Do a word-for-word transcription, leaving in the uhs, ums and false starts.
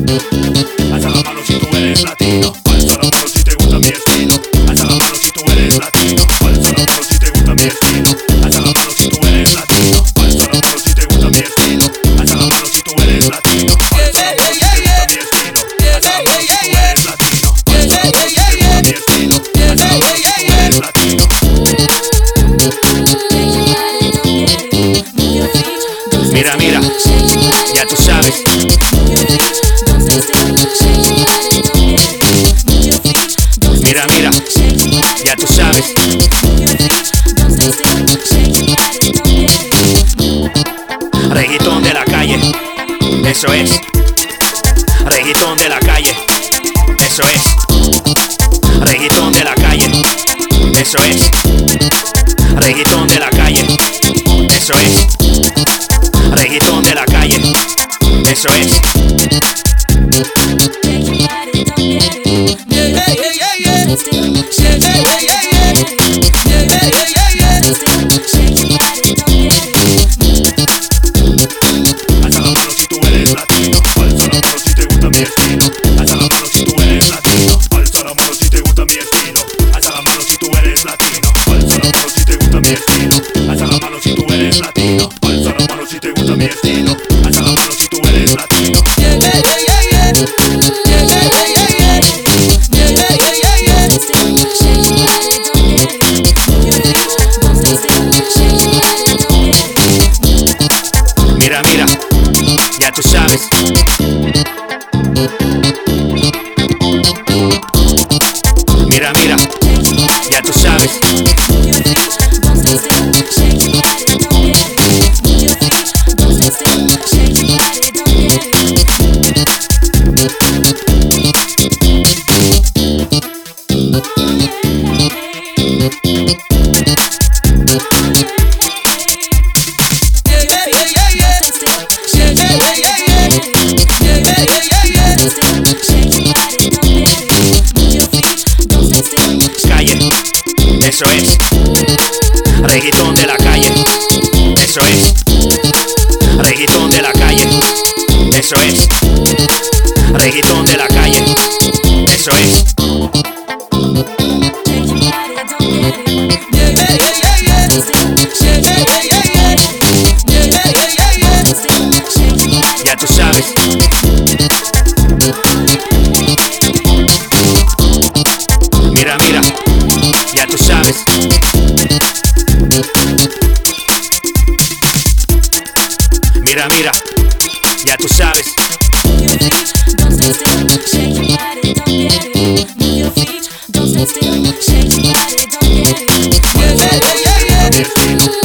Alza la mano si tú eres latino. Alza la mano si te gusta mi estilo. Alza la mano si tú eres latino. Alza la mano si te gusta mi estilo. Alza la mano si tú eres latino. Alza la mano si te gusta mi estilo. Alza la mano si tú eres latino. Alza la mano si te gusta mi estilo. Alza la mano si tú eres latino. Alza la mano si te gusta mi estilo. Alza la mano si tú eres latino. Mira, mira, ya tú sabes. Mira, mira, ya tú sabes. Reggaetón de la calle, eso es. Reggaetón de la calle, eso es. Reggaetón de la calle, eso es. Reggaetón de la calle, eso es. Reggaetón de la calle, eso es. Alza la mano si tú eres latino. Alza la mano si te gusta mi estilo. Alza la mano si tú eres latino. Alza la mano si te gusta mi estilo. Alza la mano si tú eres latino. Alza la mano si te gusta mi estilo. Alza la mano si tú eres latino. Alza la mano si te gusta mi estilo. Alza la mano si tú eres latino. Mira, mira, ya tú sabes. Mira, mira, ya tú sabes. Calle, eso es. Reggaetón de la calle, eso es. Reggaetón de la calle, eso es. Reggaetón de la calle, eso es. Ya tú sabes. Mira, mira, ya tú sabes. Mira, mira, ya tú sabes. Don't stay still, shake your body, don't get it.